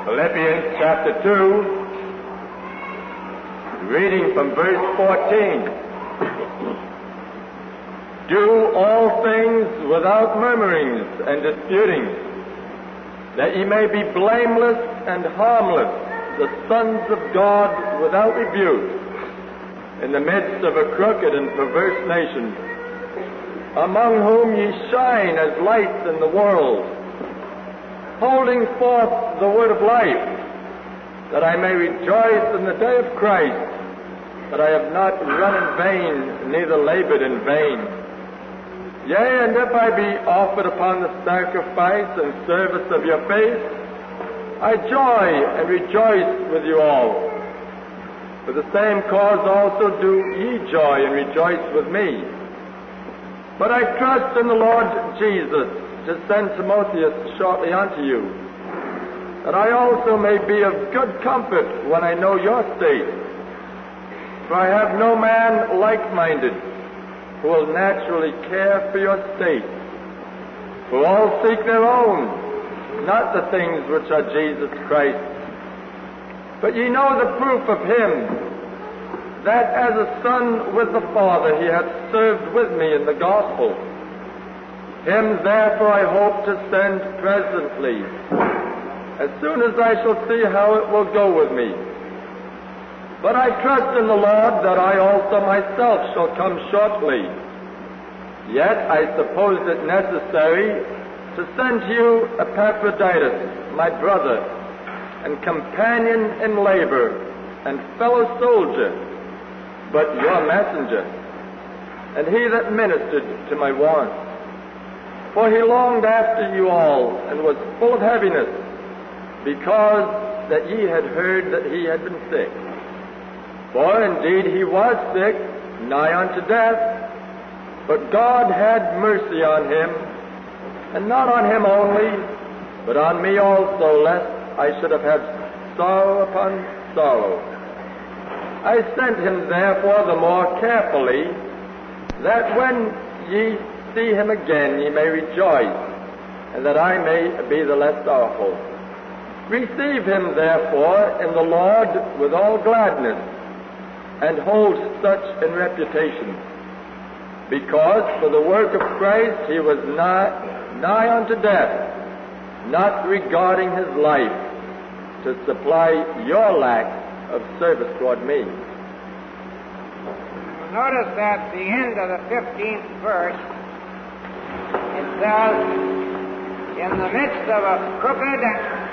Philippians chapter 2, reading from verse 14. Do all things without murmurings and disputings, that ye may be blameless and harmless, the sons of God without rebuke, in the midst of a crooked and perverse nation, among whom ye shine as lights in the world, holding forth the word of life, that I may rejoice in the day of Christ, that I have not run in vain, neither labored in vain. Yea, and if I be offered upon the sacrifice and service of your faith, I joy and rejoice with you all. For the same cause also do ye joy and rejoice with me. But I trust in the Lord Jesus to send Timotheus shortly unto you, that I also may be of good comfort when I know your state. For I have no man like-minded who will naturally care for your state. For all seek their own, not the things which are Jesus Christ. But ye know the proof of him, that as a son with the Father he hath served with me in the gospel. Him therefore I hope to send presently, as soon as I shall see how it will go with me. But I trust in the Lord that I also myself shall come shortly. Yet I suppose it necessary to send to you Epaphroditus, my brother, and companion in labor, and fellow soldier, but your messenger, and he that ministered to my wants. For he longed after you all, and was full of heaviness, because that ye had heard that he had been sick. For indeed he was sick, nigh unto death, but God had mercy on him, and not on him only, but on me also, lest I should have had sorrow upon sorrow. I sent him therefore the more carefully, that when ye see him again ye may rejoice, and that I may be the less sorrowful. Receive him therefore in the Lord with all gladness, and hold such in reputation, because for the work of Christ he was nigh unto death, not regarding his life, to supply your lack of service toward me. Notice at the end of the 15th verse, it says, in the midst of a crooked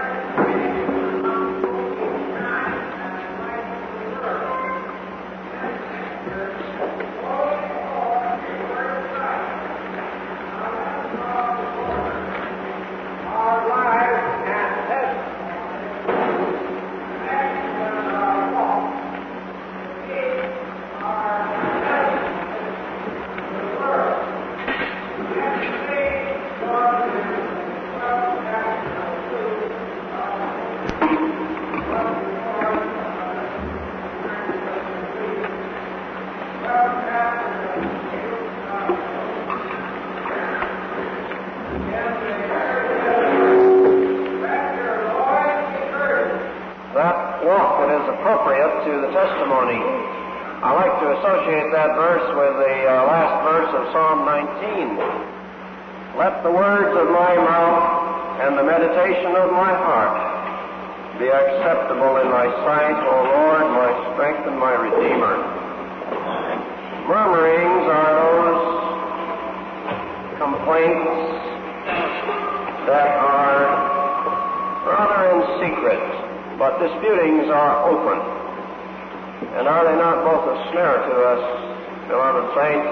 that verse with the last verse of Psalm 19. Let the words of my mouth and the meditation of my heart be acceptable in thy sight, O Lord, my strength and my Redeemer. Murmurings are those complaints that are rather in secret, but disputings are open. And are they not both a snare to us, beloved saints?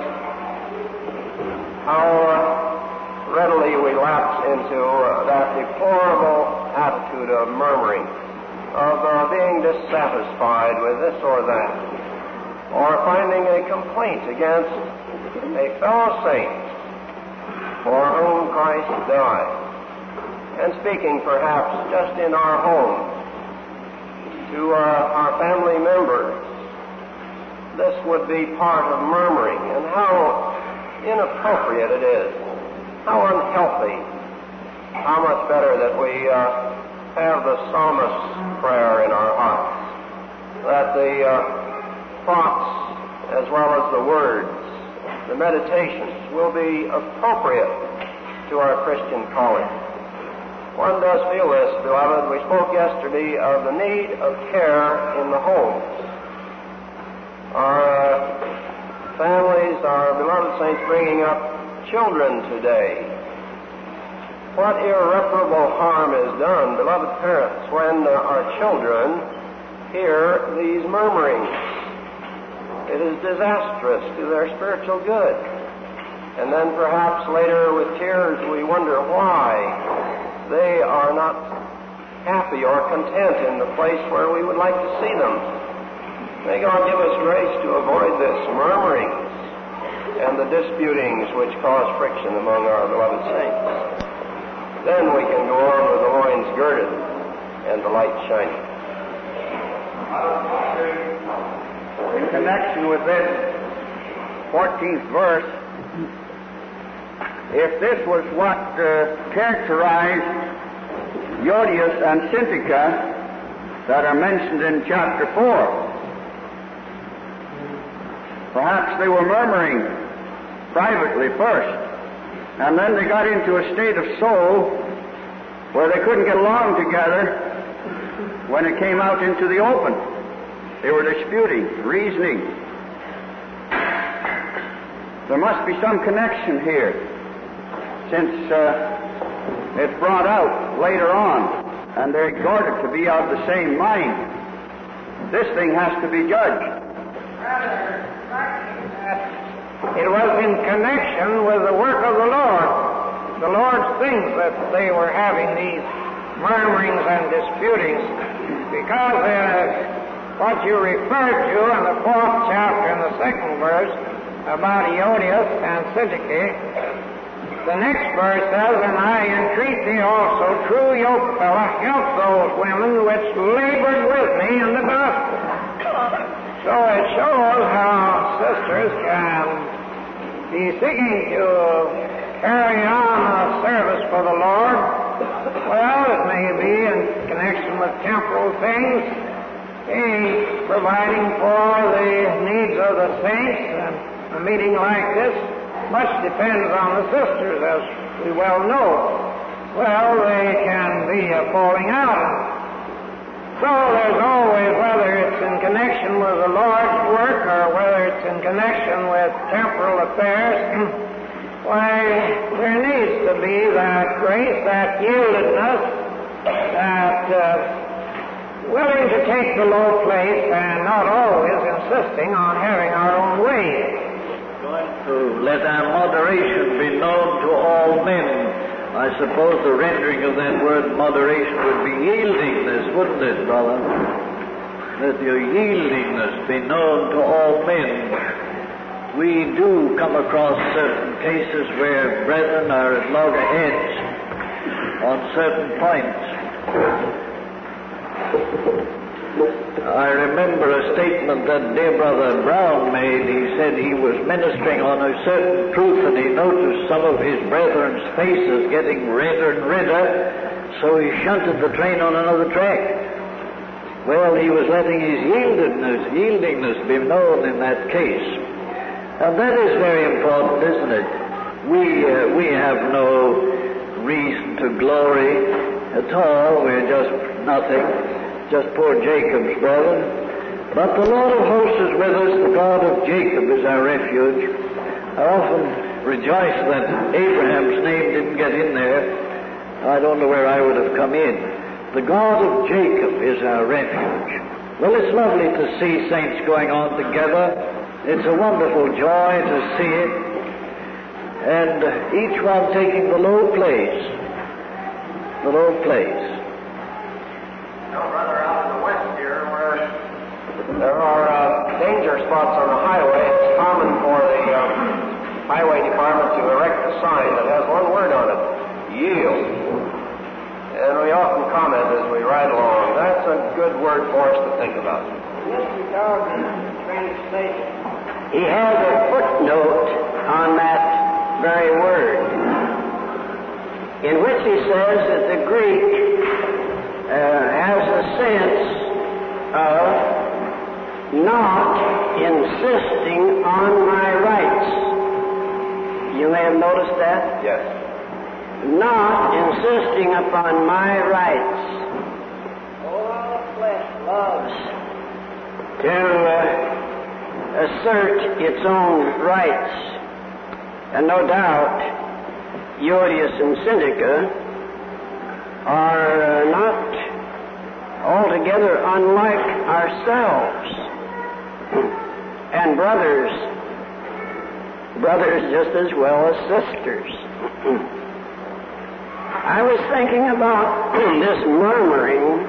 How readily we lapse into that deplorable attitude of murmuring, of being dissatisfied with this or that, or finding a complaint against a fellow saint for whom Christ died, and speaking perhaps just in our home to our family members. This would be part of murmuring, and how inappropriate it is, how unhealthy. How much better that we have the psalmist's prayer in our hearts, that the thoughts as well as the words, the meditations, will be appropriate to our Christian calling. One does feel this, beloved. We spoke yesterday of the need of care in the homes. Our families, our beloved saints bringing up children today. What irreparable harm is done, beloved parents, when our children hear these murmurings. It is disastrous to their spiritual good. And then perhaps later with tears we wonder why they are not happy or content in the place where we would like to see them. May God give us grace to avoid this murmurings and the disputings which cause friction among our beloved saints. Then we can go on with the loins girded and the light shining. In connection with this 14th verse, if this was what characterized Euodias and Syntyche that are mentioned in chapter 4, perhaps they were murmuring privately first, and then they got into a state of soul where they couldn't get along together when it came out into the open. They were disputing, reasoning. There must be some connection here, since it's brought out later on, and they're exhorted to be of the same mind. This thing has to be judged. It was in connection with the work of the Lord, the Lord's things, that they were having these murmurings and disputings, because what you referred to in the 4th chapter in the 2nd verse about Euodias and Syntyche, the next verse says, "And I entreat thee also, true yokefellow, help those women which labored with me in the gospel." So it shows how sisters can be seeking to carry on a service for the Lord. Well, it may be in connection with temporal things, providing for the needs of the saints, and a meeting like this much depends on the sisters, as we well know. Well, they can be falling out. So there's always, whether it's in connection with the Lord's work or whether it's in connection with temporal affairs, why, there needs to be that grace, that yieldedness, that willing to take the low place and not always insisting on having our own way. Going to let our moderation be known to all men. I suppose the rendering of that word moderation would be yieldingness, wouldn't it, brother? Let your yieldingness be known to all men. We do come across certain cases where brethren are at loggerheads on certain points. I remember a statement that dear brother Brown made. He said he was ministering on a certain truth, and he noticed some of his brethren's faces getting redder and redder, so he shunted the train on another track. Well, he was letting his yieldingness be known in that case. And that is very important, isn't it? We have no reason to glory at all. We're just nothing. Just poor Jacob's brethren. But the Lord of hosts is with us. The God of Jacob is our refuge. I often rejoice that Abraham's name didn't get in there. I don't know where I would have come in. The God of Jacob is our refuge. Well, it's lovely to see saints going on together. It's a wonderful joy to see it. And each one taking the low place. The low place. Now, brother, out in the west here, where there are danger spots on the highway, it's common for the highway department to erect a sign that has one word on it: yield. And we often comment as we ride along, that's a good word for us to think about. Mr. Dawson, train station. He has a footnote on that very word, in which he says that the Greek has a sense of not insisting on my rights. You may have noticed that? Yes. Not insisting upon my rights. All the flesh loves to assert its own rights. And no doubt, Euodias and Syntyche are not altogether unlike ourselves. And brothers just as well as sisters. I was thinking about this murmuring.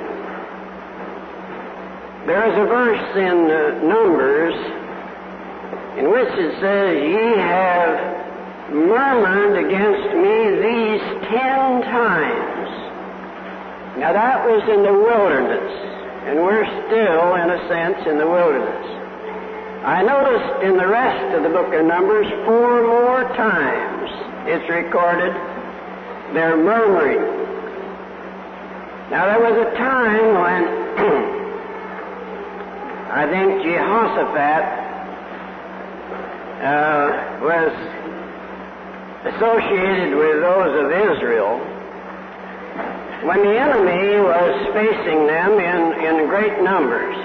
There is a verse in Numbers in which it says, "Ye have murmured against me these 10 times. Now that was in the wilderness, and we're still, in a sense, in the wilderness. I noticed in the rest of the book of Numbers 4 more times it's recorded they're murmuring. Now there was a time when I think Jehoshaphat was associated with those of Israel when the enemy was facing them in great numbers.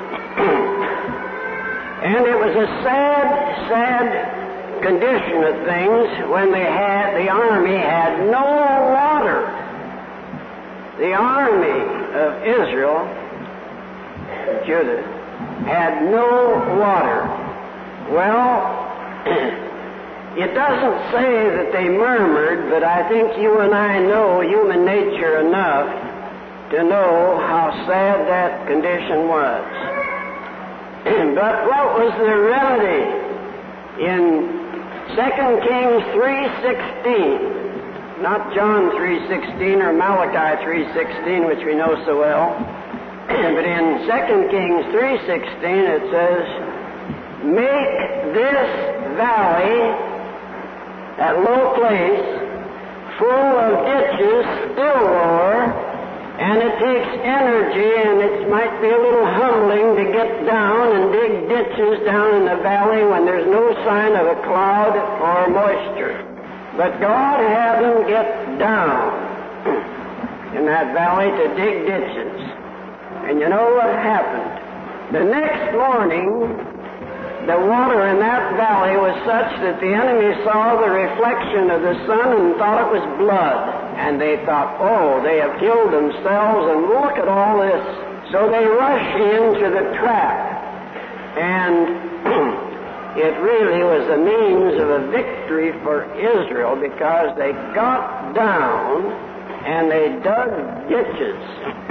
And it was a sad condition of things when the army had no water. The army of Israel, Judah, had no water. Well, it doesn't say that they murmured, but I think you and I know human nature enough to know how sad that condition was. But what was the remedy? In 2 Kings 3:16, not John 3:16 or Malachi 3:16, which we know so well, but in 2 Kings 3:16 it says, "Make this valley, that low place, full of ditches, still lower, and it takes energy, and it might be a little humbling to get down and dig ditches down in the valley when there's no sign of a cloud or moisture. But God had them get down in that valley to dig ditches. And you know what happened? The next morning, the water in that valley was such that the enemy saw the reflection of the sun and thought it was blood. And they thought, oh, they have killed themselves, and look at all this. So they rushed into the trap. And it really was a means of a victory for Israel because they got down and they dug ditches.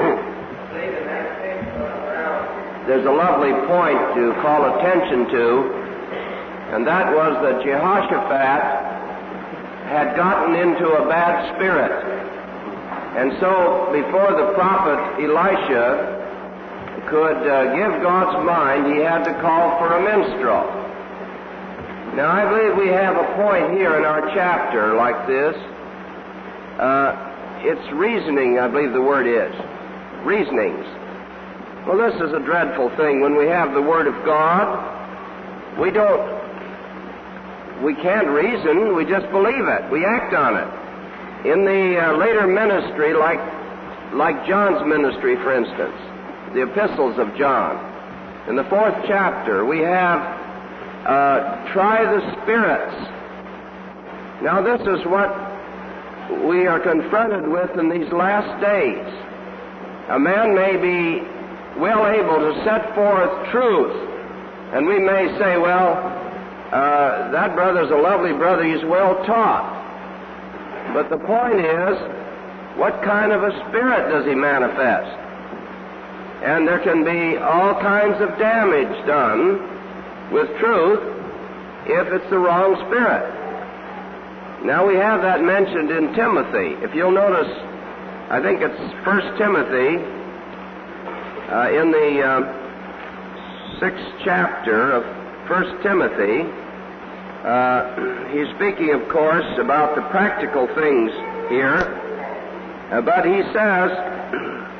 There's a lovely point to call attention to, and that was that Jehoshaphat had gotten into a bad spirit. And so, before the prophet Elisha could give God's mind, he had to call for a minstrel. Now, I believe we have a point here in our chapter like this. It's reasoning, I believe the word is. Reasonings. Well, this is a dreadful thing. When we have the Word of God, we can't reason, we just believe it. We act on it. In the later ministry, like John's ministry, for instance, the epistles of John, in the 4th chapter, we have try the spirits. Now, this is what we are confronted with in these last days. A man may be well able to set forth truth, and we may say, well, that brother's a lovely brother, he's well taught. But the point is, what kind of a spirit does he manifest? And there can be all kinds of damage done with truth if it's the wrong spirit. Now we have that mentioned in Timothy. If you'll notice, I think it's 1 Timothy, in the 6th chapter of 1 Timothy, he's speaking, of course, about the practical things here, but he says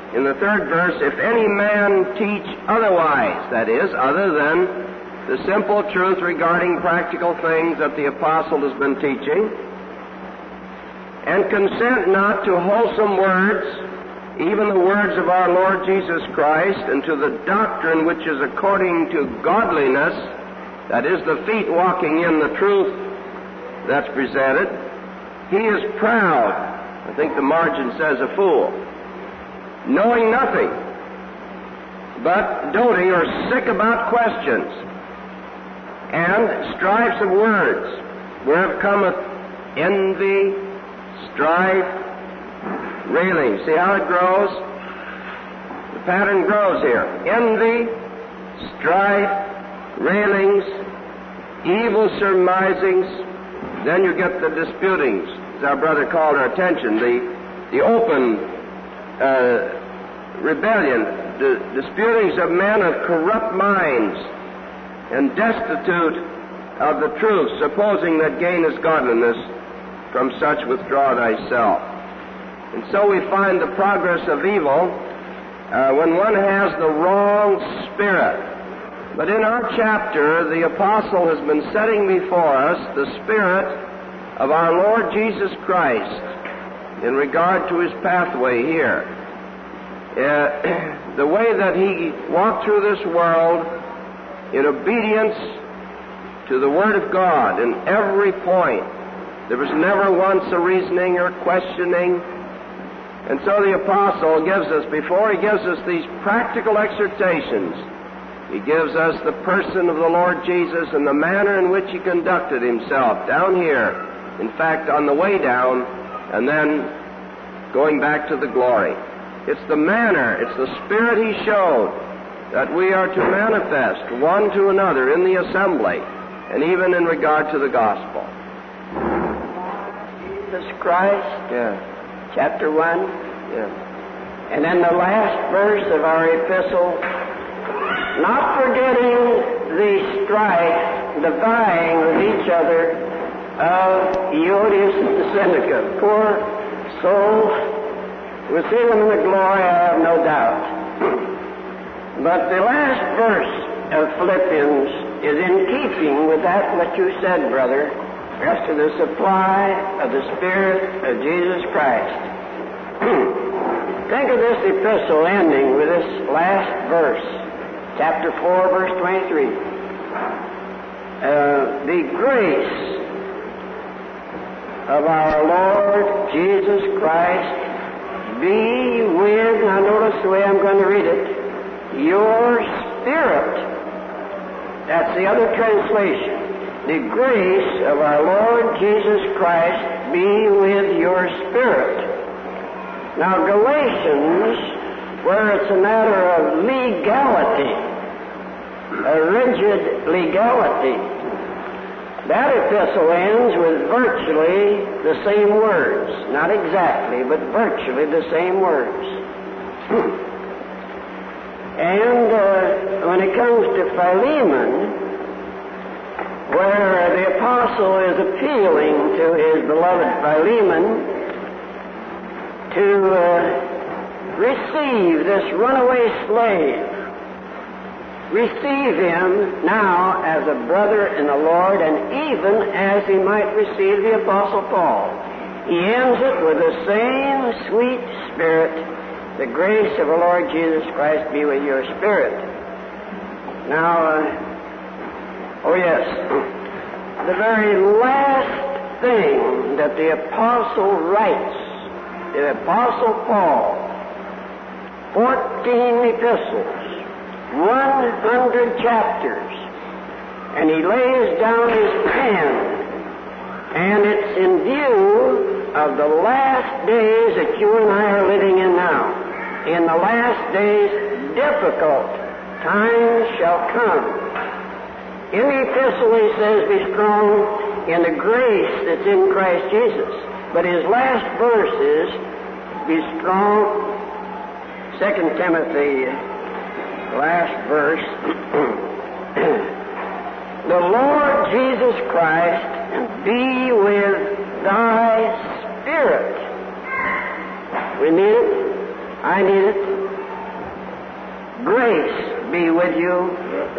in the 3rd verse, if any man teach otherwise, that is, other than the simple truth regarding practical things that the apostle has been teaching, and consent not to wholesome words, even the words of our Lord Jesus Christ, and to the doctrine which is according to godliness, that is, the feet walking in the truth that's presented, he is proud. I think the margin says a fool, knowing nothing, but doting or sick about questions, and strifes of words, whereof cometh envy, strife, railing. See how it grows? The pattern grows here. Envy, strife, railings, evil surmisings. Then you get the disputings, as our brother called our attention, the open rebellion, the disputings of men of corrupt minds and destitute of the truth, supposing that gain is godliness. From such withdraw thyself. And so we find the progress of evil when one has the wrong spirit. But in our chapter, the apostle has been setting before us the spirit of our Lord Jesus Christ in regard to his pathway here. The way that he walked through this world in obedience to the Word of God in every point. There was never once a reasoning or questioning. And so the apostle gives us, before he gives us these practical exhortations, he gives us the person of the Lord Jesus and the manner in which he conducted himself down here, in fact, on the way down, and then going back to the glory. It's the manner, it's the spirit he showed that we are to manifest one to another in the assembly, and even in regard to the gospel. Jesus Christ, chapter 1. And then the last verse of our epistle, not forgetting the strife, the vying with each other of Euodias and Syntyche. Poor souls, we'll see them in the glory, I have no doubt. But the last verse of Philippians is in keeping with that what you said, brother, as to the supply of the Spirit of Jesus Christ. Think of this epistle ending with this last verse, chapter 4, verse 23. The grace of our Lord Jesus Christ be with, now notice the way I'm going to read it, your spirit. That's the other translation. The grace of our Lord Jesus Christ be with your spirit. Now, Galatians, where it's a matter of legality, a rigid legality, that epistle ends with virtually the same words. Not exactly, but virtually the same words. And when it comes to Philemon, where the apostle is appealing to his beloved Philemon to receive this runaway slave, receive him now as a brother in the Lord, and even as he might receive the apostle Paul. He ends it with the same sweet spirit, the grace of the Lord Jesus Christ be with your spirit. Now, oh yes, the very last thing that the apostle writes, the apostle Paul, 14 epistles, 100 chapters, and he lays down his pen, and it's in view of the last days that you and I are living in now. In the last days, difficult times shall come. In the epistle he says, be strong in the grace that's in Christ Jesus. But his last verse is, be strong. 2 Timothy, last verse. The Lord Jesus Christ be with thy spirit. We need it. I need it. Grace be with you.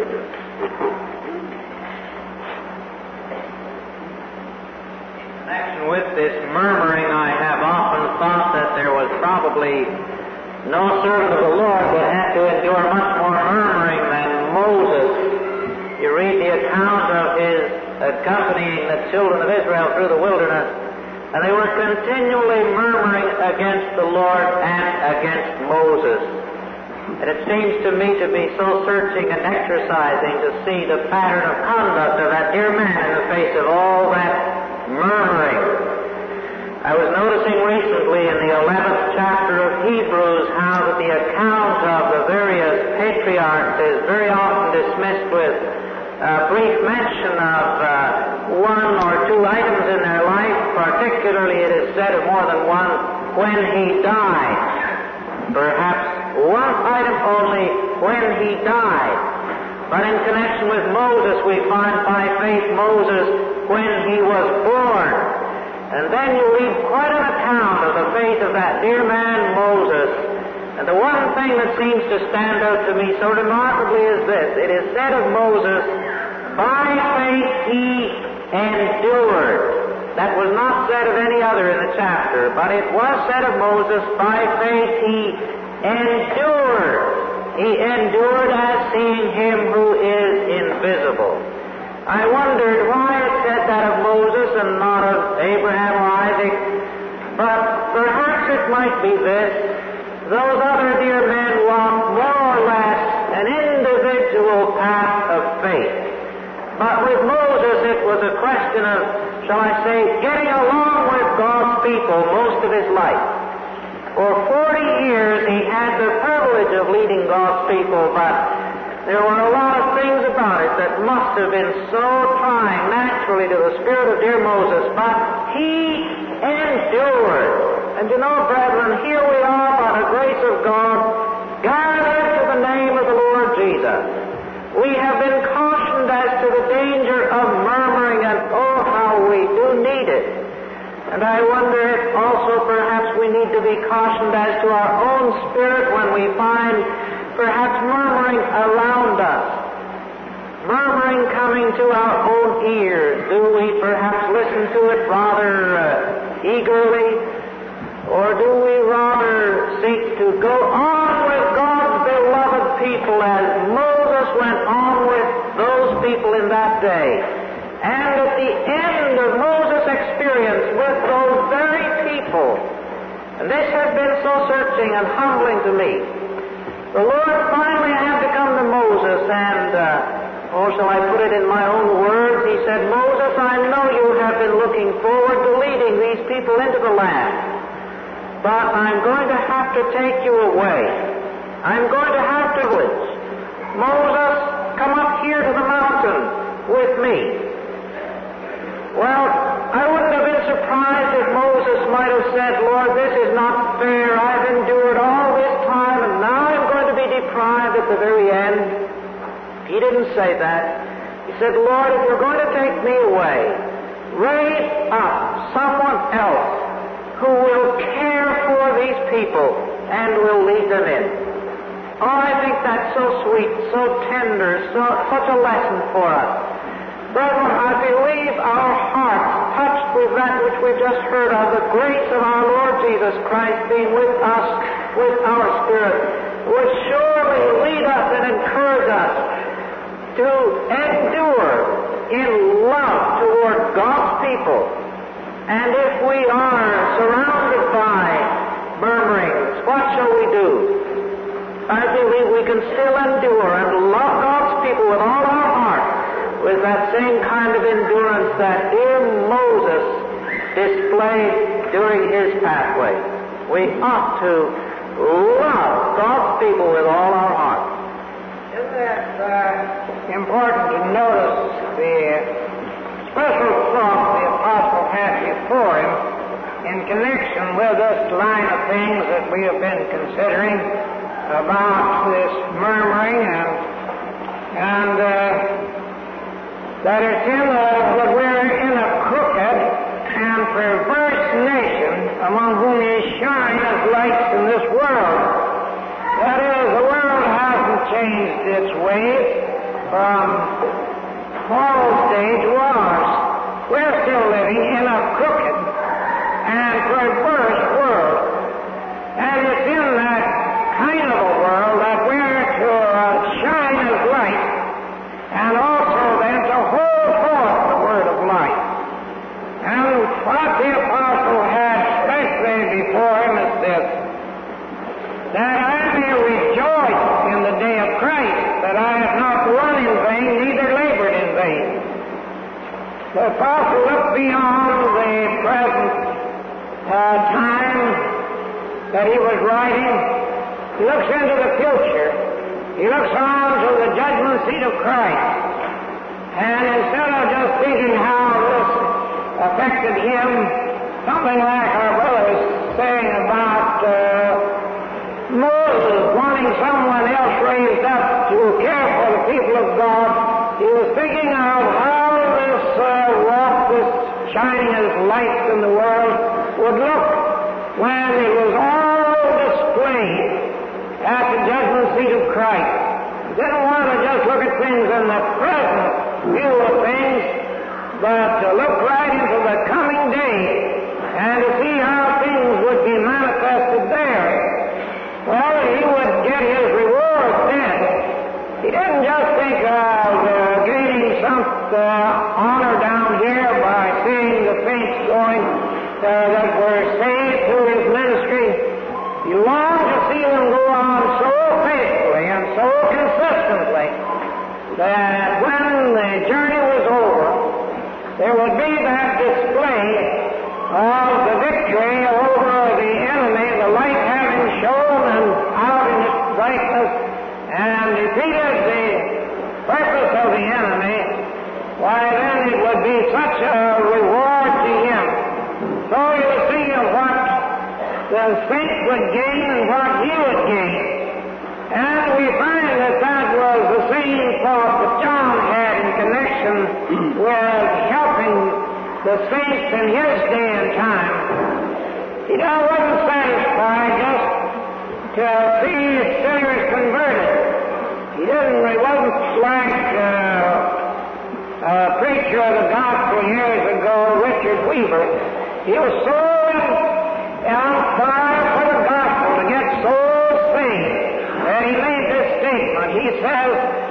In connection with this murmuring, I have often thought that there was probably no servant of the Lord that had to endure much more murmuring than Moses. You read the account of his accompanying the children of Israel through the wilderness, and they were continually murmuring against the Lord and against Moses. And it seems to me to be so searching and exercising to see the pattern of conduct of that dear man in the face of all that murmuring. I was noticing recently in the 11th chapter of Hebrews how that the account of the various patriarchs is very often dismissed with a brief mention of one or two items in their life. Particularly, it is said of more than one, when he died. Perhaps one item only, when he died. But in connection with Moses, we find by faith Moses when he was born. And then you read quite an account of the faith of that dear man Moses. And the one thing that seems to stand out to me so remarkably is this. It is said of Moses, by faith he endured. That was not said of any other in the chapter, but it was said of Moses, by faith he endured. He endured as seeing him who is invisible. I wondered why it said that of Moses and not of Abraham or Isaac, but perhaps it might be this. Those other dear men walked more or less an individual path of faith. But with Moses it was a question of, shall I say, getting along with God's people most of his life. For 40 years he had the privilege of leading God's people, but there were a lot of things about it that must have been so trying naturally to the spirit of dear Moses, but he endured. And you know, brethren, here we are by the grace of God, gathered to the name of the Lord Jesus. We have been cautioned as to the danger of murmuring, and oh, how we do need it. And I wonder if also perhaps we need to be cautioned as to our own spirit when we find perhaps murmuring around us, murmuring coming to our own ears. Do we perhaps listen to it rather eagerly, or do we rather seek to go on with God's beloved people as Moses went on with those people in that day? And at the end of Moses' experience with those very people, and this has been so searching and humbling to me, the Lord finally had to come to Moses and, or shall I put it in my own words, he said, Moses, I know you have been looking forward to leading these people into the land, but I'm going to have to take you away. I'm going to have to village. Moses, come up here to the mountain with me. Well, I wouldn't have been surprised if Moses might have said, Lord, this is not fair. I've endured all this time, and now I'm going to be deprived at the very end. He didn't say that. He said, Lord, if you're going to take me away, raise up someone else who will care for these people and will lead them in. Oh, I think that's so sweet, so tender, such a lesson for us. Brethren, I believe our hearts, touched with that which we've just heard of, the grace of our Lord Jesus Christ being with us, with our spirit, would surely lead us and encourage us to endure in love toward God's people. And if we are surrounded by murmurings, what shall we do? I believe we can still endure and love God's people with all our heart, with that same kind of endurance that dear Moses displayed during his pathway. We ought to love God's people with all our heart. Isn't it important to notice the special thought the Apostle had before him in connection with this line of things that we have been considering about this murmuring and that it's that we're in a crooked and perverse nation among whom He shine as lights in this world. That is, the world hasn't from Paul's day to ours. We're still living in a crooked and perverse world. And it's in that kind of a world that we're to shine as light, and also then to hold forth the word of life. And what the apostle had specially before him is this, that I may rejoice in the day of Christ, that I have not run in vain, neither labored in vain. The apostle looked beyond the present time that he was writing. He looks into the future. He looks on to the judgment seat of Christ. And instead of just thinking how this affected him, something like our brother was saying about Moses wanting someone else raised up to care for the people of God, he was thinking of how this walk, this shining as lights in the world, would look when it was all displayed at the judgment seat of Christ. He didn't want to just look at things in the present view of things, but to look right into the coming day and to see how things would be manifested there. Well, he would get his reward then. He didn't just think of gaining some honor down here by seeing the saints going that were saved through his ministry. He longed to see them go on so faithfully and so consistently that when the journey was over, there would be that display of the victory over the enemy, the light having shone and out in its brightness and defeated the purpose of the enemy. Why, then it would be such a reward to him. So you see of what the saints would gain and what he would gain. And we find that that was the same thought that John had in connection with helping the saints in his day and time. He wasn't satisfied just to see sinners converted. He wasn't like a preacher of the gospel years ago, Richard Weaver. He was so on fire for the gospel to get souls saved that he made this statement. He says,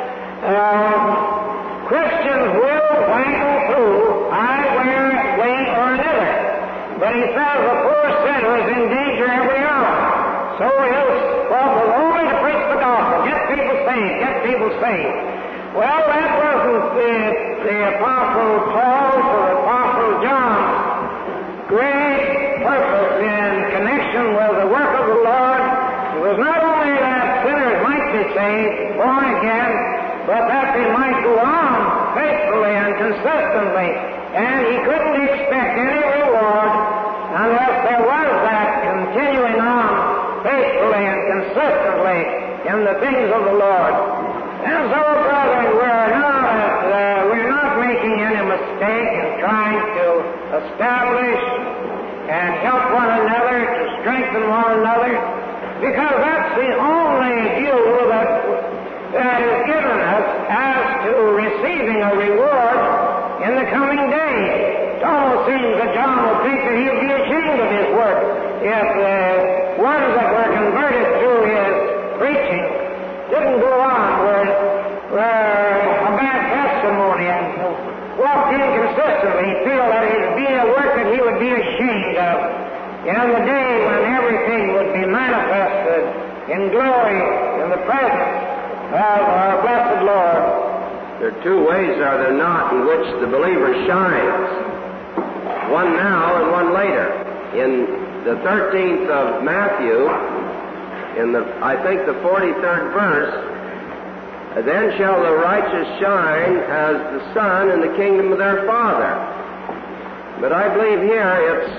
Christians will waggle through either way or another. But he says the poor sinner is in danger every hour. So his fault was only to preach the gospel, get people saved, get people saved. Well, that wasn't the Apostle Paul's or Apostle John's great purpose in connection with the work of the Lord. It was not only that sinners might be saved, born again, but that they might go on faithfully and consistently. And he couldn't expect any reward unless there was that continuing on faithfully and consistently in the things of the Lord. And so, brethren, we're not making any mistake in trying to establish and help one another, to strengthen one another, because that's the only view that is given us as to receiving a reward in the coming day. It almost seems that John would think that he would be ashamed of his work if the ones that were converted through his preaching didn't go on were a bad testimony and walked inconsistently. He'd feel that it would be a work that he would be ashamed of in the day when everything would be manifested in glory in the presence of our blessed Lord. There are two ways, are there not, in which the believer shines. One now and one later. In the 13th of Matthew, in I think the 43rd verse, then shall the righteous shine as the sun in the kingdom of their Father. But I believe here it's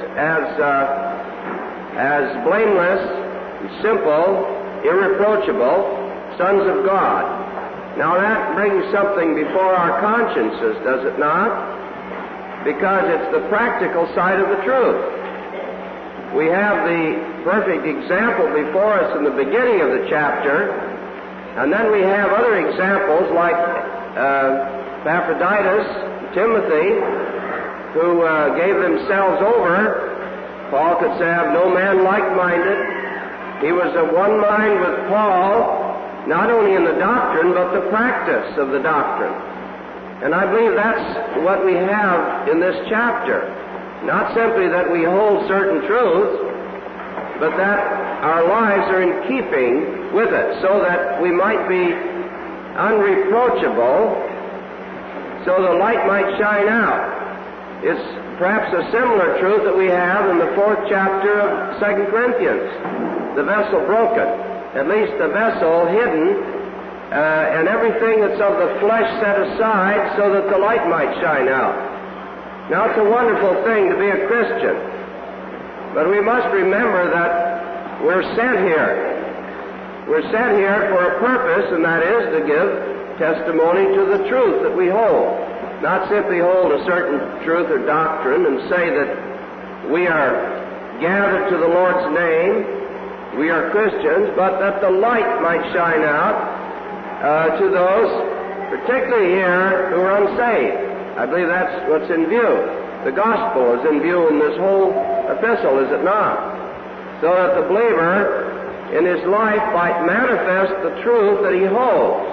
as blameless, simple, irreproachable sons of God. Now that brings something before our consciences, does it not? Because it's the practical side of the truth. We have the perfect example before us in the beginning of the chapter, and then we have other examples like Epaphroditus, Timothy, who gave themselves over. Paul could say, "I have no man like-minded." He was of one mind with Paul, not only in the doctrine, but the practice of the doctrine. And I believe that's what we have in this chapter. Not simply that we hold certain truths, but that our lives are in keeping with it, so that we might be unreproachable, so the light might shine out. It's perhaps a similar truth that we have in the 4th chapter of 2 Corinthians. The vessel broken, at least the vessel hidden, and everything that's of the flesh set aside so that the light might shine out. Now, it's a wonderful thing to be a Christian, but we must remember that we're sent here. We're sent here for a purpose, and that is to give testimony to the truth that we hold. Not simply hold a certain truth or doctrine and say that we are gathered to the Lord's name, we are Christians, but that the light might shine out to those, particularly here, who are unsaved. I believe that's what's in view. The gospel is in view in this whole epistle, is it not? So that the believer in his life might manifest the truth that he holds.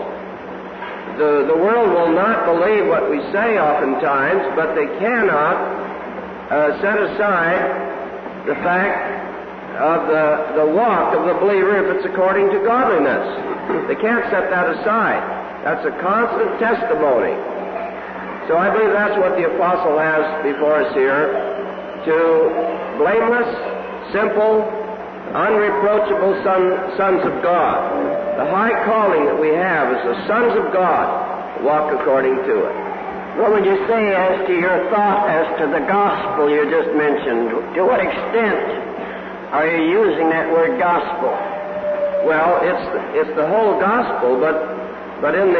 The world will not believe what we say oftentimes, but they cannot set aside the fact of the walk of the believer if it's according to godliness. They can't set that aside. That's a constant testimony. So I believe that's what the apostle has before us here, to blameless, simple, unreproachable sons of God. The high calling that we have as the sons of God, walk according to it. What would you say as to your thought as to the gospel you just mentioned? To what extent are you using that word gospel? Well, it's the whole gospel, but in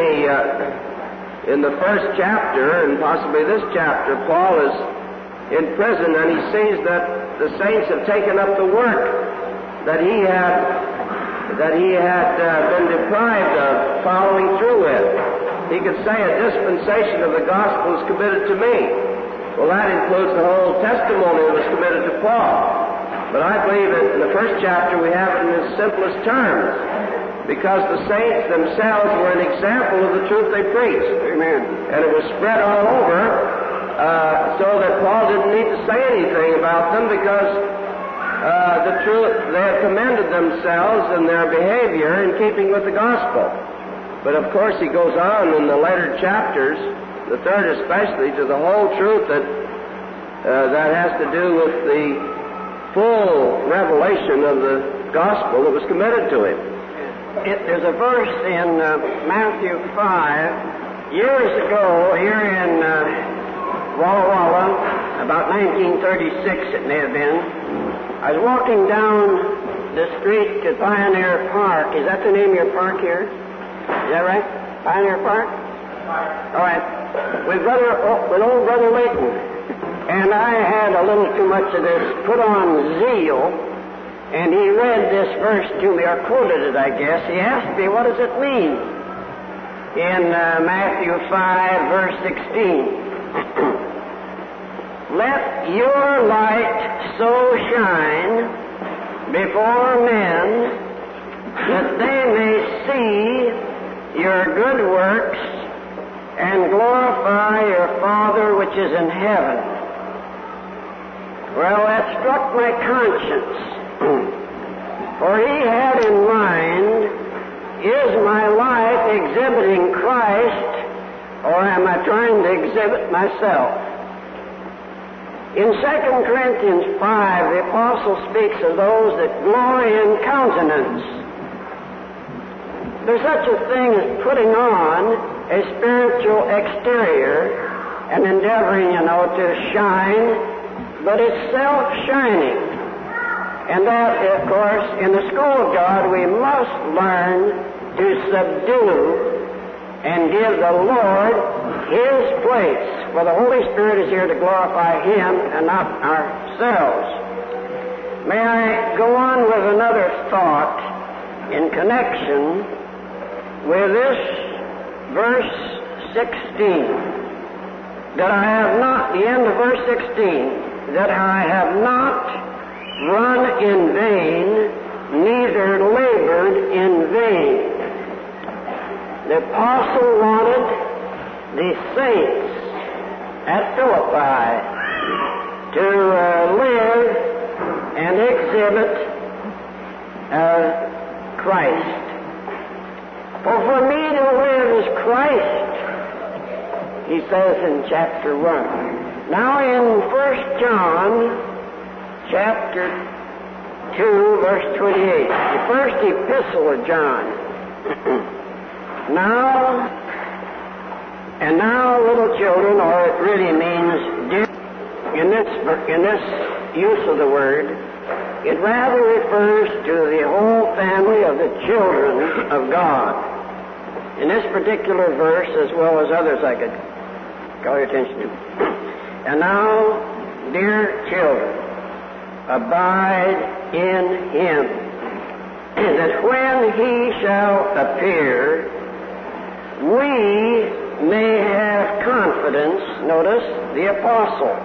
the first chapter, and possibly this chapter, Paul is in prison, and he sees that the saints have taken up the work that he had been deprived of following through with. He could say a dispensation of the gospel is committed to me. Well, that includes the whole testimony that was committed to Paul. But I believe that in the first chapter we have it in its simplest terms, because the saints themselves were an example of the truth they preached. Amen. And it was spread all over, so that Paul didn't need to say anything about them, because the truth, they had commended themselves and their behavior in keeping with the gospel. But of course he goes on in the later chapters, the third especially, to the whole truth that has to do with the full revelation of the gospel that was committed to him. There's a verse in Matthew 5, years ago, here in Walla Walla, about 1936 it may have been. I was walking down the street to Pioneer Park. Is that the name of your park here? Is that right? Pioneer Park? All right. With old Brother Layton. And I had a little too much of this put-on zeal, and he read this verse to me, or quoted it, I guess. He asked me, what does it mean? In Matthew 5, verse 16. Let your light so shine before men that they may see your good works and glorify your Father which is in heaven. Well, that struck my conscience. For he had in mind, is my life exhibiting Christ, or am I trying to exhibit myself? In 2 Corinthians 5, the apostle speaks of those that glory in countenance. There's such a thing as putting on a spiritual exterior and endeavoring, to shine, but it's self-shining. And that, of course, in the school of God, we must learn to subdue and give the Lord His place. For the Holy Spirit is here to glorify Him and not ourselves. May I go on with another thought in connection with this verse 16, that I have not, the end of verse 16, that I have not run in vain, neither labored in vain. The apostle wanted the saints at Philippi to live and exhibit Christ. For me to live is Christ, he says in chapter 1. Now in 1 John chapter 2, verse 28, the first epistle of John. Now, little children, or it really means dear, in this use of the word, it rather refers to the whole family of the children of God. In this particular verse, as well as others I could call your attention to. And now, dear children, abide in Him, that when He shall appear, we may have confidence. Notice, the apostles,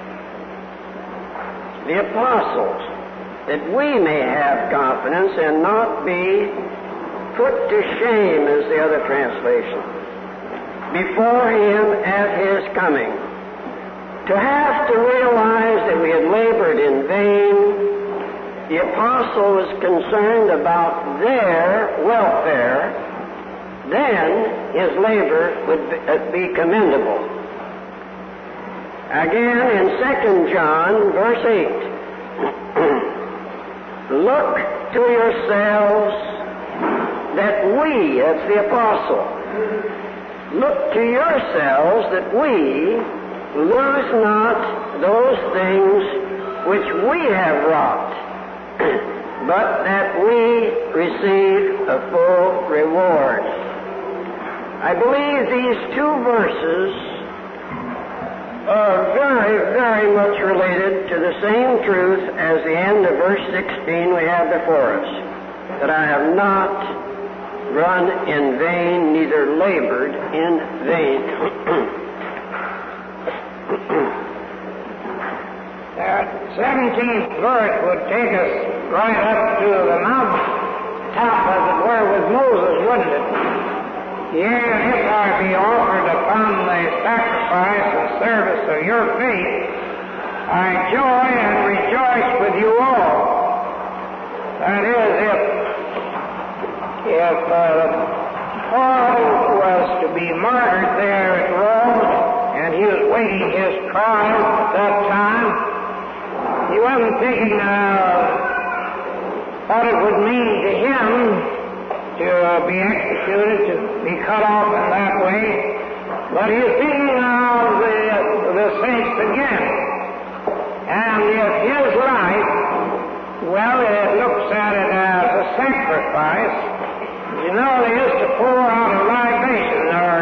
that we may have confidence and not be put to shame, as the other translation, before Him at His coming. To have to realize that we had labored in vain, the apostle was concerned about their welfare, then his labor would be commendable. Again, in 2 John, verse 8, look to yourselves that we, that's the apostle, look to yourselves that we lose not those things which we have wrought, but that we receive a full reward. I believe these two verses are very, very much related to the same truth as the end of verse 16 we have before us, that I have not run in vain, neither labored in vain. That 17th verse would take us right up to the mountain top, as it were, with Moses, wouldn't it? Yea, and if I be offered upon the sacrifice and service of your faith, I joy and rejoice with you all. That is, if Paul was to be martyred there at Rome, and he was waiting his trial at that time, he wasn't thinking what it would mean to him to be executed, to be cut off in that way, but he's thinking of the saints again. And if his life, well, it looks at it as a sacrifice. You know, they used to pour out a libation or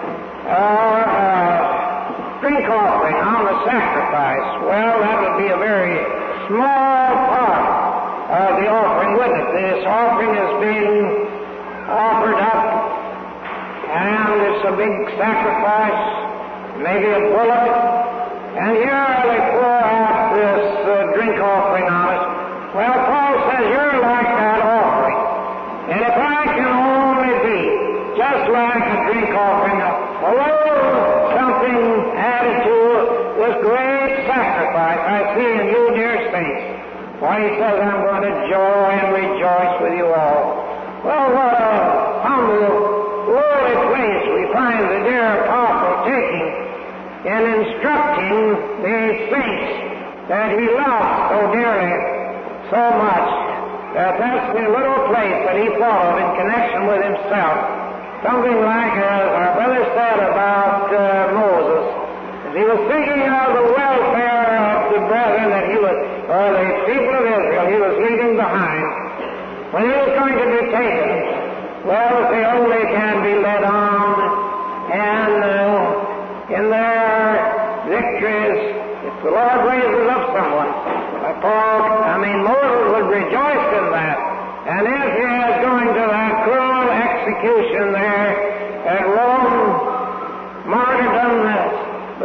drink offering on the sacrifice. Well, that would be a very small part of the offering, wouldn't it? This offering is being offered up, and it's a big sacrifice, maybe a bullock, and here they pour out this drink offering on us. Well, Paul says you're like that offering, and if I can only be just like a drink offering, something added to this great sacrifice I see in you, dear saints. Why, he says, I'm going to joy and rejoice with you all. Well, what a humble, lowly place we find the dear apostle taking in instructing the saints that he loved so dearly, so much, that that's the little place that he thought of in connection with himself. Something like, as our brother said about Moses, as he was thinking of the welfare of the brethren that he was, or the people of Israel he was leaving behind, when he was going to be taken, well, if they only can be led on, and in their victories, if the Lord raises up someone, Moses would rejoice in that. And if he is going to that cruel execution there at Rome,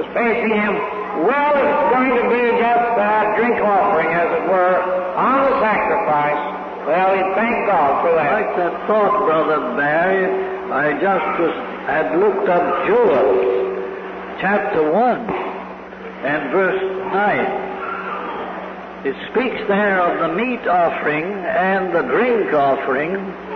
was paid to him. Well, it's going to be just a drink offering, as it were, on the sacrifice. Well, we thank God for that. Like that thought, Brother Barry, I had looked up Joel, chapter 1, and verse 9. It speaks there of the meat offering and the drink offering.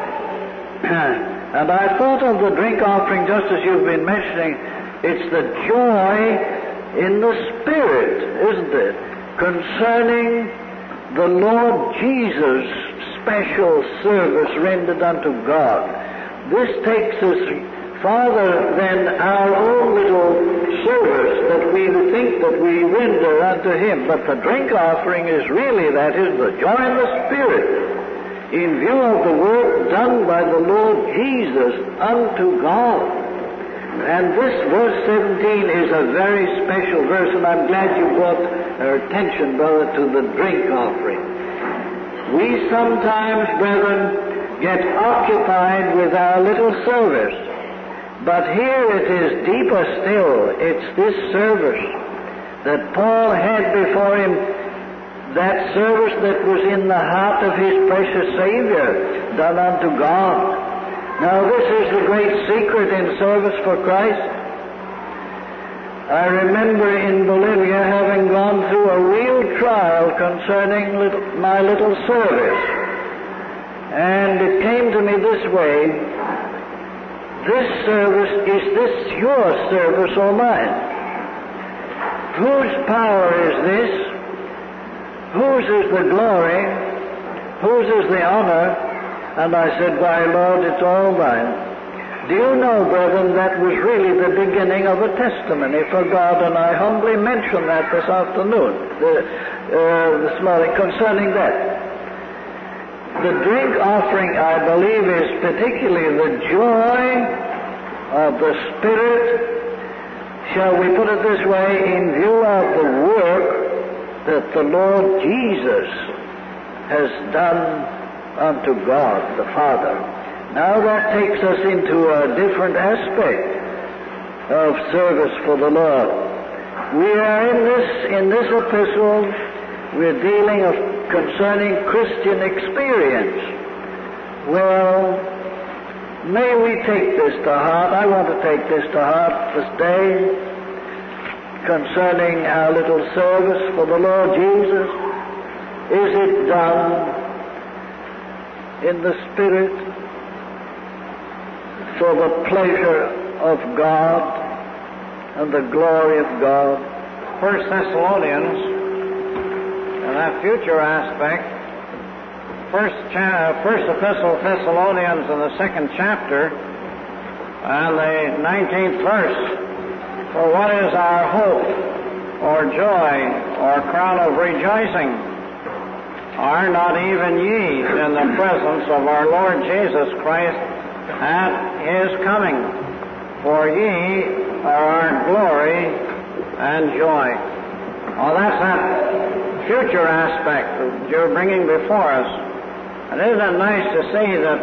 And I thought of the drink offering just as you've been mentioning. It's the joy in the Spirit, isn't it? Concerning the Lord Jesus' special service rendered unto God. This takes us farther than our own little service that we think that we render unto Him. But the drink offering is really, that is, the joy in the Spirit, in view of the work done by the Lord Jesus unto God. And this verse 17 is a very special verse, and I'm glad you brought our attention, brother, to the drink offering. We sometimes, brethren, get occupied with our little service. But here it is deeper still. It's this service that Paul had before him, that service that was in the heart of his precious Savior, done unto God. Now this is the great secret in service for Christ. I remember in Bolivia having gone through a real trial concerning my little service. And it came to me this way: this service, is this your service or mine? Whose power is this? Whose is the glory? Whose is the honor? And I said, why, Lord, it's all thine. Do you know, brethren, that was really the beginning of a testimony for God, and I humbly mention that this afternoon, this morning, concerning that. The drink offering, I believe, is particularly the joy of the Spirit, shall we put it this way, in view of the work that the Lord Jesus has done unto God the Father. Now that takes us into a different aspect of service for the Lord. We are in this epistle, we're dealing concerning Christian experience. Well, may we take this to heart. I want to take this to heart this day concerning our little service for the Lord Jesus. Is it done in the Spirit for the pleasure of God and the glory of God? 1 Thessalonians, in that future aspect, first epistle of Thessalonians in the 2nd chapter and the 19th verse. For what is our hope or joy or crown of rejoicing? Are not even ye in the presence of our Lord Jesus Christ at His coming? For ye are our glory and joy. Oh, that's that future aspect that you're bringing before us. And isn't it nice to see that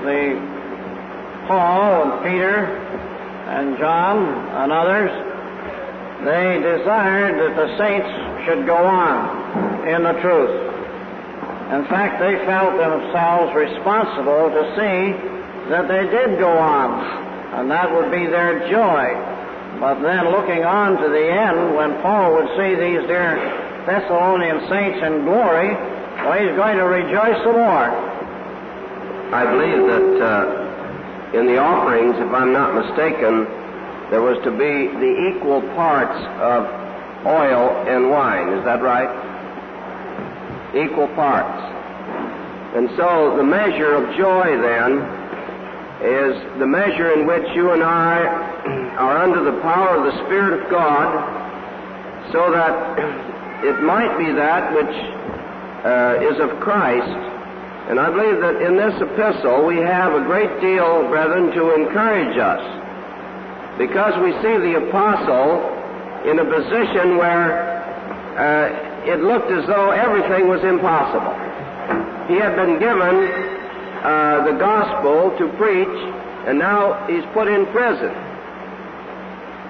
Paul and Peter and John and others, they desired that the saints should go on in the truth. In fact, they felt themselves responsible to see that they did go on, and that would be their joy. But then looking on to the end, when Paul would see these dear Thessalonian saints in glory, well, he's going to rejoice some more. I believe that in the offerings, if I'm not mistaken, there was to be the equal parts of oil and wine. Is that right? Equal parts. And so the measure of joy then is the measure in which you and I are under the power of the Spirit of God, so that it might be that which is of Christ. And I believe that in this epistle we have a great deal, brethren, to encourage us, because we see the apostle in a position where it looked as though everything was impossible. He had been given the gospel to preach, and now he's put in prison.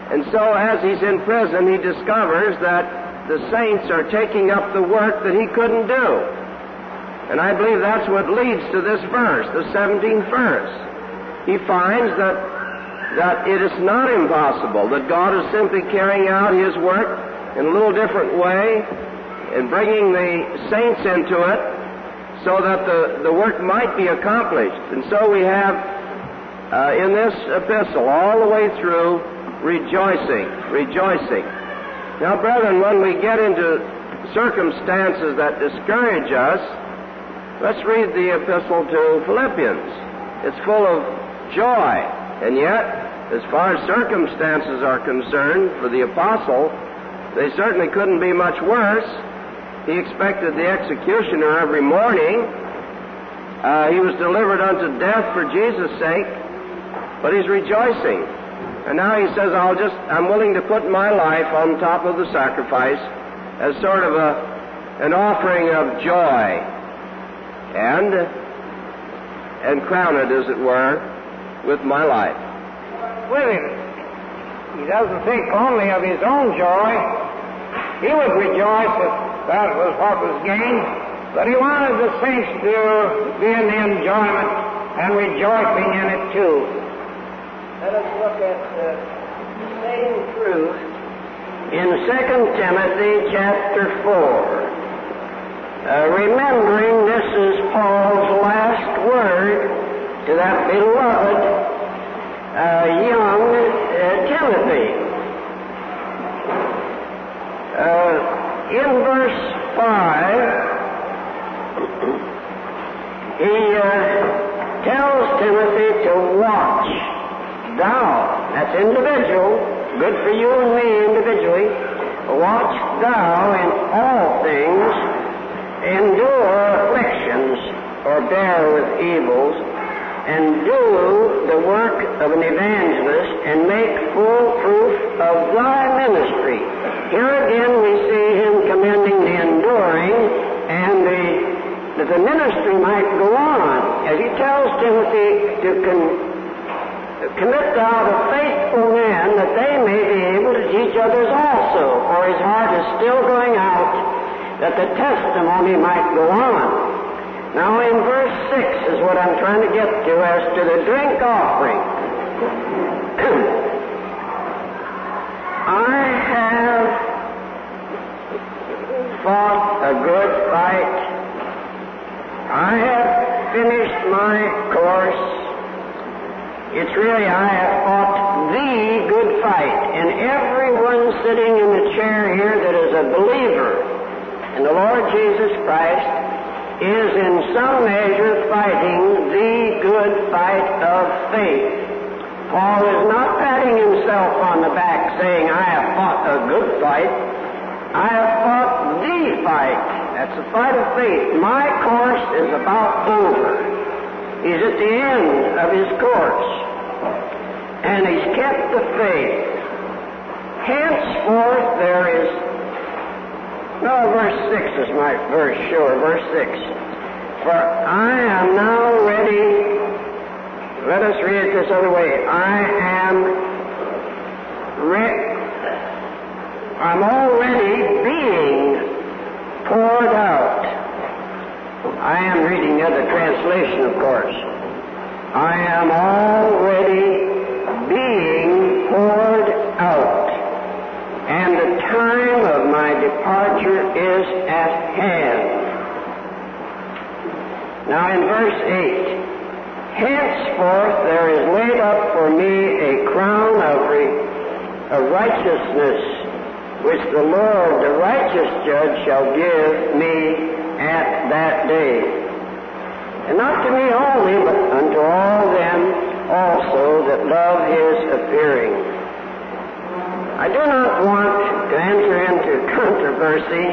And so as he's in prison, he discovers that the saints are taking up the work that he couldn't do. And I believe that's what leads to this verse, the 17th verse. He finds that it is not impossible, that God is simply carrying out his work in a little different way and bringing the saints into it so that the work might be accomplished. And so we have in this epistle all the way through rejoicing. Now, brethren, when we get into circumstances that discourage us, let's read the epistle to Philippians. It's full of joy, and yet, as far as circumstances are concerned for the apostle, they certainly couldn't be much worse. He expected the executioner every morning. He was delivered unto death for Jesus' sake, but he's rejoicing. And now he says, I'm willing to put my life on top of the sacrifice as sort of an offering of joy and crown it, as it were, with my life. With him, he doesn't think only of his own joy. He would rejoice if that was what was gained, but he wanted the saints to be in the enjoyment and rejoicing in it too. Let us look at the same truth in 2 Timothy chapter 4. Remembering this is Paul's last word to that beloved young Timothy. In verse 5, he tells Timothy to watch. Thou, that's individual, good for you and me individually, watch thou in all things, endure afflictions, or bear with evils, and do the work of an evangelist, and make full proof of thy ministry. Here again we see him commending the enduring, and that the ministry might go on, as he tells Timothy to commit thou to faithful men, that they may be able to teach others also, for his heart is still going out, that the testimony might go on. Now in verse 6 is what I'm trying to get to as to the drink offering. I have fought a good fight. I have finished my course. It's really, I have fought the good fight. And everyone sitting in the chair here that is a believer in the Lord Jesus Christ is in some measure fighting the good fight of faith. Paul is not patting himself on the back saying, I have fought a good fight. I have fought the fight. That's the fight of faith. My course is about over. He's at the end of his course. And he's kept the faith. Henceforth there is... No, verse 6 is my verse, sure, verse 6. For I am now ready... Let us read it this other way. I'm already being poured out. I am reading the other translation, of course. I am already being poured out, and the time of my departure is at hand. Now in verse 8, henceforth there is laid up for me a crown of righteousness, which the Lord, the righteous judge, shall give me at that day. And not to me only, but unto all them also that love his appearing. I do not want to enter into controversy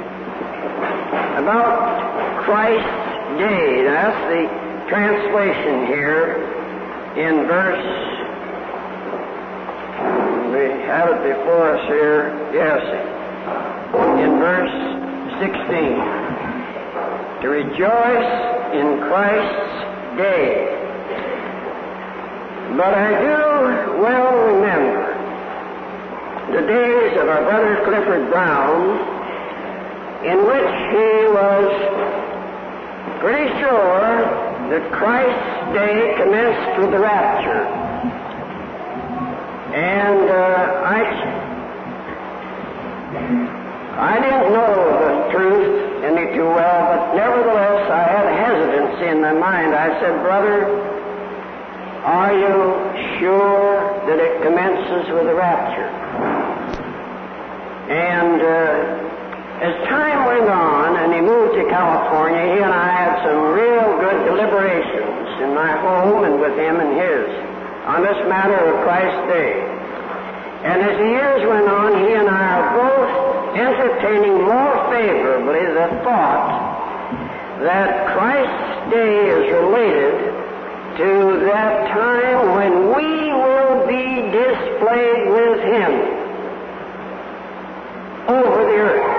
about Christ's day. That's the translation here in verse... We have it before us here. Yes. In verse 16. To rejoice in Christ's day. But I do well remember the days of our brother Clifford Brown, in which he was pretty sure that Christ's day commenced with the rapture. And I didn't know the truth any too well, but nevertheless I had a hesitancy in my mind. I said, "Brother, are you sure that it commences with the rapture?" And as time went on and he moved to California, he and I had some real good deliberations in my home and with him and his on this matter of Christ's day. And as the years went on, he and I are both entertaining more favorably the thought that Christ's day is related to that time when we will be displayed with him over the earth.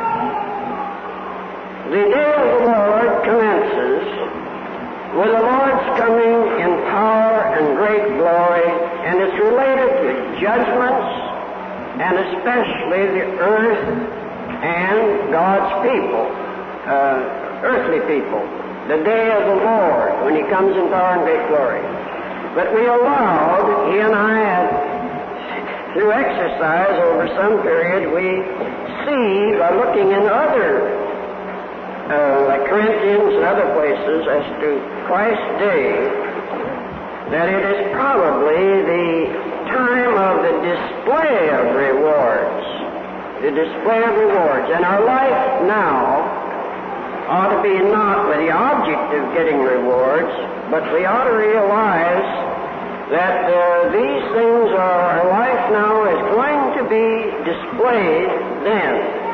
The day of the Lord commences with the Lord's coming in power and great glory, and it's related to judgments, and especially the earth and God's people, earthly people. The day of the Lord, when he comes in power and great glory. But we allowed, he and I had, through exercise over some period, we see by looking in other like Corinthians and other places as to Christ's day, that it is probably the time of the display of rewards. The display of rewards. And our life now ought to be not with the object of getting rewards, but we ought to realize that these things are, our life now is going to be displayed then.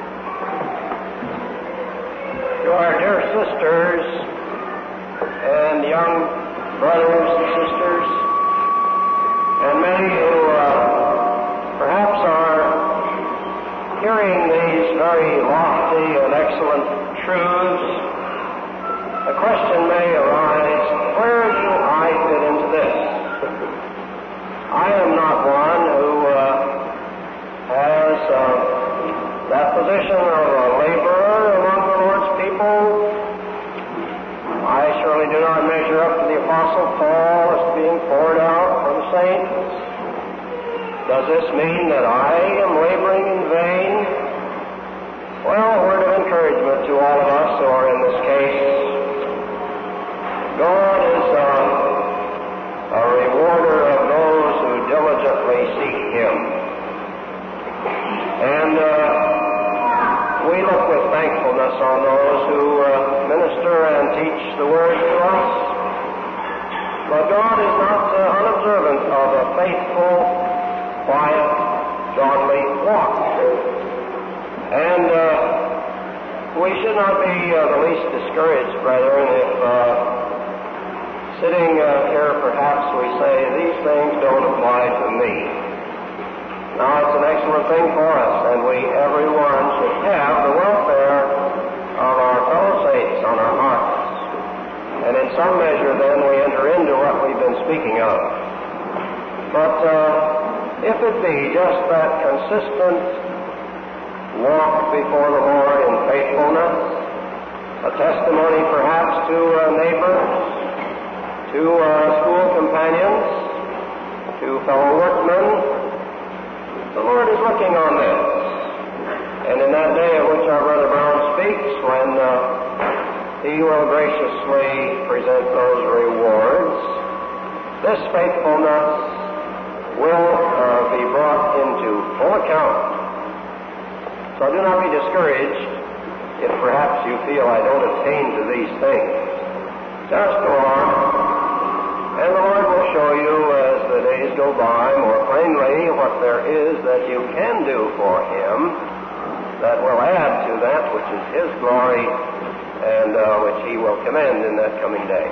To our dear sisters and young brothers and sisters, and many who perhaps are hearing these very lofty and excellent truths, the question may arise, where do I fit into this? I am not one who has that position of a laborer among the Lord's people. I surely do not measure up to the Apostle Paul as being poured out for the saints. Does this mean that I am laboring in vain? Well, a word of encouragement to all of us who are in this case. God is a rewarder of those who diligently seek him. And we look with thankfulness on those who minister and teach the Word to us. But God is not unobservant of a faithful, quiet, godly walk. And we should not be the least discouraged, brethren, if sitting here perhaps we say, these things don't apply to me. Now, it's an excellent thing for us, and everyone should have the welfare of our fellow saints on our hearts. And in some measure, then, we enter into what we've been speaking of. But if it be just that consistent walk before the Lord in faithfulness, a testimony perhaps to neighbors, to school companions, to fellow workmen, the Lord is looking on this. And in that day of which our Brother Brown speaks, when he will graciously present those rewards, this faithfulness will be brought into full account. So do not be discouraged if perhaps you feel I don't attain to these things. Just go on, and the Lord will show you as the days go by more plainly what there is that you can do for him that will add to that which is his glory and which he will commend in that coming day.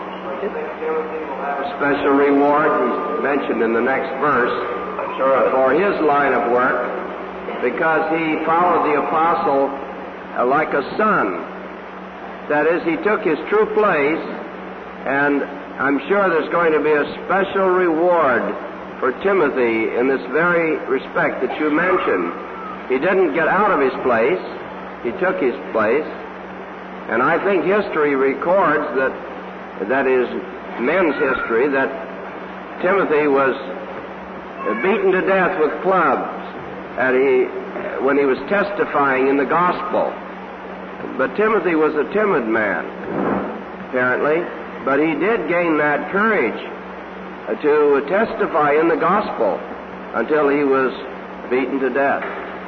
A special reward he's mentioned in the next verse I'm sure for his line of work, because he followed the apostle like a son. That is, he took his true place, and I'm sure there's going to be a special reward for Timothy in this very respect that you mentioned. He didn't get out of his place. He took his place. And I think history records that is men's history, that Timothy was beaten to death with clubs when he was testifying in the gospel. But Timothy was a timid man, apparently, but he did gain that courage to testify in the gospel until he was beaten to death.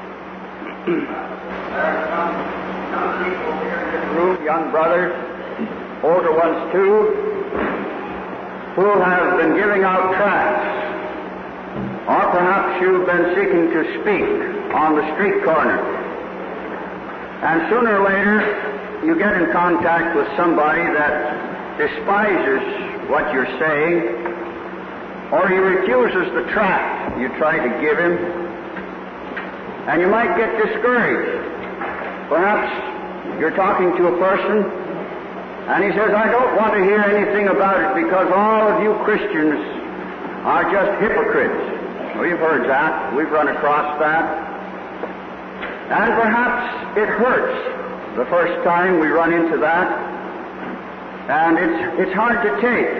Some people here in this room, young brothers, older ones too, who have been giving out tracts, or perhaps you've been seeking to speak on the street corner. And sooner or later, you get in contact with somebody that despises what you're saying, or he refuses the tract you try to give him, and you might get discouraged. Perhaps you're talking to a person, and he says, I don't want to hear anything about it because all of you Christians are just hypocrites. We've heard that. We've run across that. And perhaps it hurts the first time we run into that, and it's hard to take.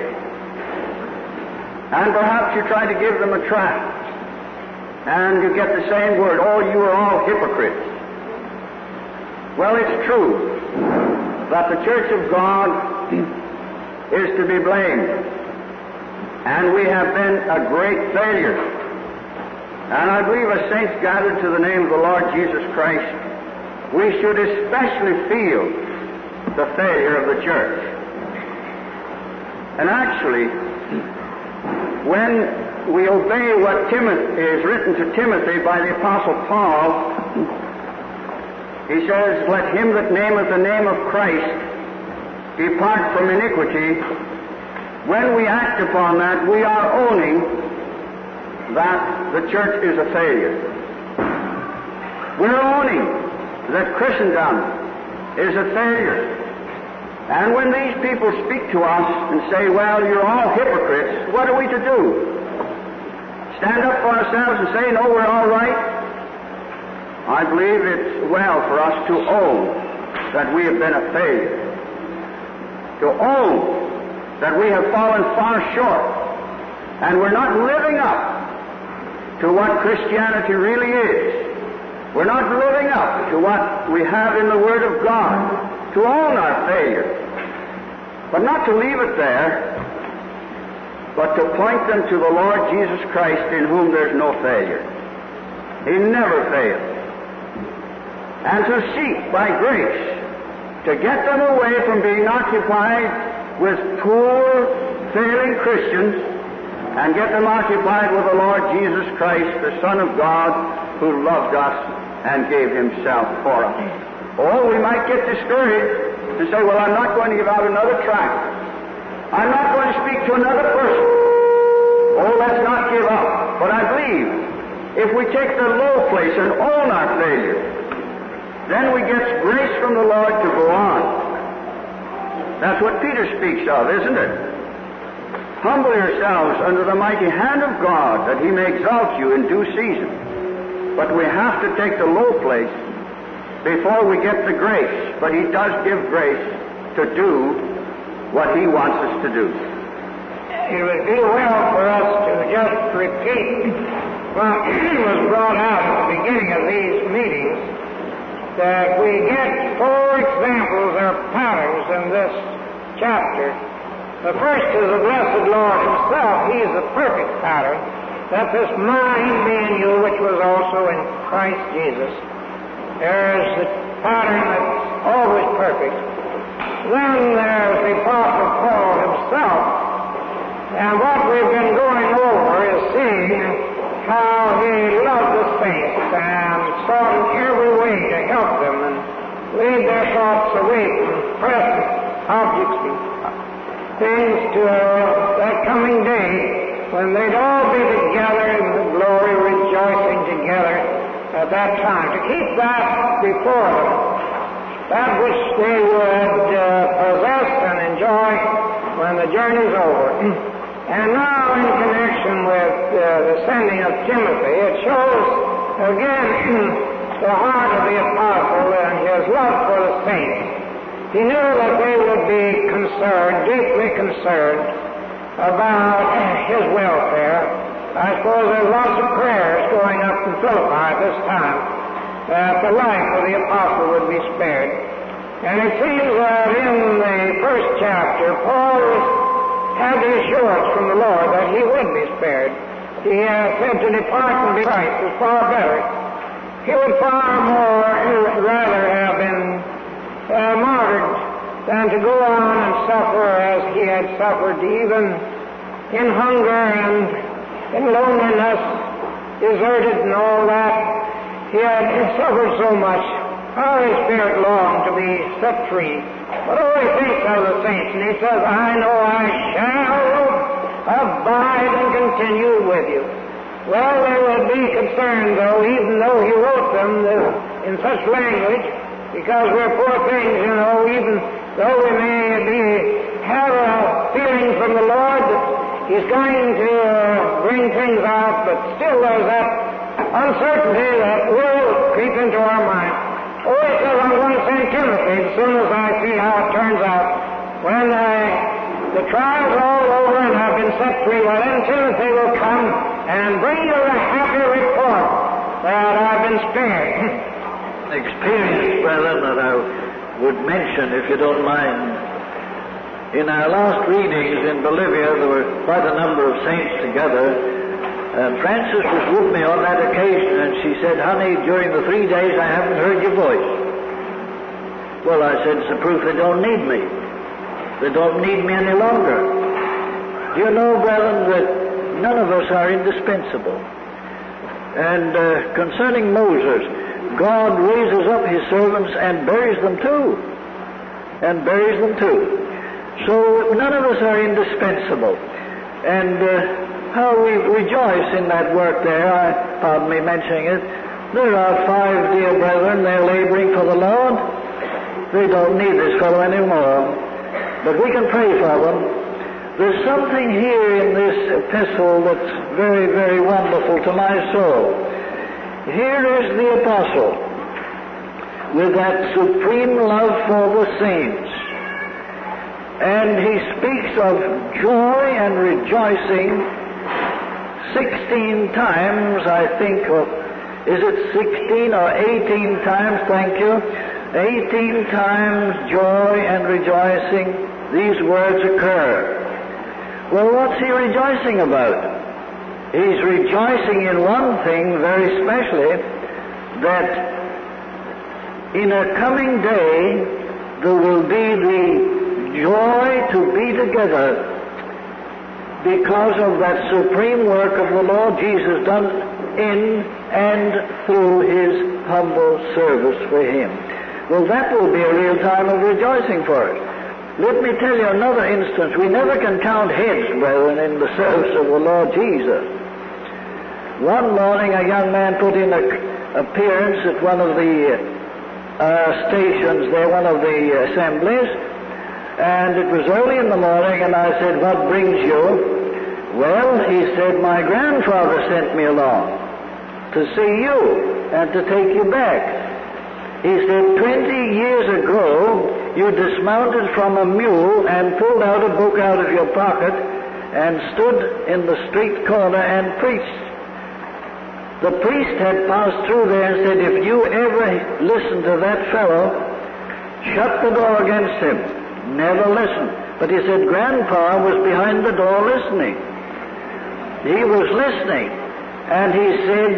And perhaps you try to give them a tract, and you get the same word, oh, you are all hypocrites. Well, it's true that the Church of God is to be blamed, and we have been a great failure. And I believe as saints gathered to the name of the Lord Jesus Christ, we should especially feel the failure of the church. And actually, when we obey what is written to Timothy by the Apostle Paul, he says, let him that nameth the name of Christ depart from iniquity. When we act upon that, we are owning that the church is a failure. We're owning that Christendom is a failure. And when these people speak to us and say, well, you're all hypocrites, what are we to do? Stand up for ourselves and say, no, we're all right? I believe it's well for us to own that we have been a failure, to own that we have fallen far short, and we're not living up to what Christianity really is. We're not living up to what we have in the Word of God, to own our failure, but not to leave it there, but to point them to the Lord Jesus Christ, in whom there's no failure. He never fails. And to seek by grace to get them away from being occupied with poor, failing Christians and get them occupied with the Lord Jesus Christ, the Son of God, who loved us and gave Himself for us. Oh, we might get discouraged and say, well, I'm not going to give out another tract. I'm not going to speak to another person. Oh, let's not give up. But I believe if we take the low place and own our failure, then we get grace from the Lord to go on. That's what Peter speaks of, isn't it? Humble yourselves under the mighty hand of God, that He may exalt you in due season. But we have to take the low place before we get the grace. But He does give grace to do what He wants us to do. It would be well for us to just repeat what was brought out at the beginning of these meetings, that we get 4 examples or patterns in this chapter. The first is the blessed Lord Himself. He is the perfect pattern. That this mind be in you, which was also in Christ Jesus. There's the pattern that's always perfect. Then there's the Apostle Paul himself. And what we've been going over is seeing how he loved the saints and sought in every way to help them and lead their thoughts away from present objects and things to that coming day when they'd all be together in the glory, rejoicing together at that time. To keep that before them, that which they would possess and enjoy when the journey's over. And now, in connection with sending of Timothy, it shows again the heart of the apostle and his love for the saints. He knew that they would be concerned, deeply concerned, about his welfare. I suppose there's lots of prayers going up in Philippi at this time that the life of the apostle would be spared. And it seems that in the first chapter, Paul had the assurance from the Lord that he would be spared. He said to depart and be Christ is far better. He would far more rather have been martyred than to go on and suffer as he had suffered, even in hunger and in loneliness, deserted and all that. He had suffered so much. How his spirit longed to be set free. But oh, he thinks of the saints, and he says, I know I shall abide and continue with you. Well, they would be concerned, though, even though he wrote them in such language, because we're poor things, you know, even though we may have a feeling from the Lord that he's going to bring things out, but still there's that uncertainty that will creep into our mind. Oh, he says, I'm going to send Timothy as soon as I see how it turns out. When the trial's all over and I've been set free, well, then Timothy will come and bring you the happy report that I've been spared. Experience, brethren, that I would mention, if you don't mind. In our last readings in Bolivia, there were quite a number of saints together. And Frances was with me on that occasion, and she said, honey, during the 3 days I haven't heard your voice. Well, I said, it's a proof they don't need me. They don't need me any longer. Do you know, brethren, that none of us are indispensable? And concerning Moses, God raises up his servants and buries them too. And buries them too. So none of us are indispensable. And how we rejoice in that work there. Pardon me mentioning it. There are 5 dear brethren, they're laboring for the Lord. They don't need this fellow anymore. But we can pray for them. There's something here in this epistle that's very, very wonderful to my soul. Here is the apostle with that supreme love for the saints. And he speaks of joy and rejoicing 16 times, I think, or is it 16 or 18 times, thank you, 18 times joy and rejoicing, these words occur. Well, what's he rejoicing about? He's rejoicing in one thing very specially, that in a coming day there will be the joy to be together because of that supreme work of the Lord Jesus done in and through his humble service for him. Well, that will be a real time of rejoicing for us. Let me tell you another instance. We never can count heads, brethren, in the service of the Lord Jesus. One morning a young man put in an appearance at one of the stations there, one of the assemblies, and it was early in the morning, and I said, what brings you? Well, he said, my grandfather sent me along to see you and to take you back. He said, 20 years ago, you dismounted from a mule and pulled out a book out of your pocket and stood in the street corner and preached. The priest had passed through there and said, if you ever listen to that fellow, shut the door against him. Never listen. But he said Grandpa was behind the door listening. He was listening. And he said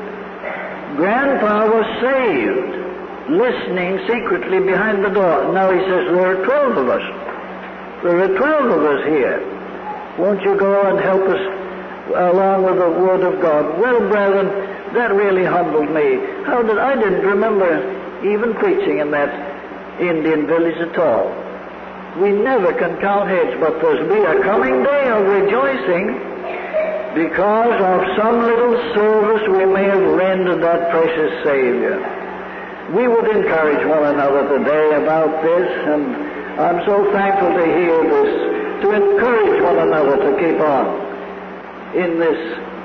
Grandpa was saved, listening secretly behind the door. Now he says there are 12 of us. There are 12 of us here. Won't you go and help us along with the Word of God? Well, brethren, that really humbled me. I didn't remember even preaching in that Indian village at all. We never can count heads, but there'll be a coming day of rejoicing because of some little service we may have rendered that precious Savior. We would encourage one another today about this, and I'm so thankful to hear this, to encourage one another to keep on in this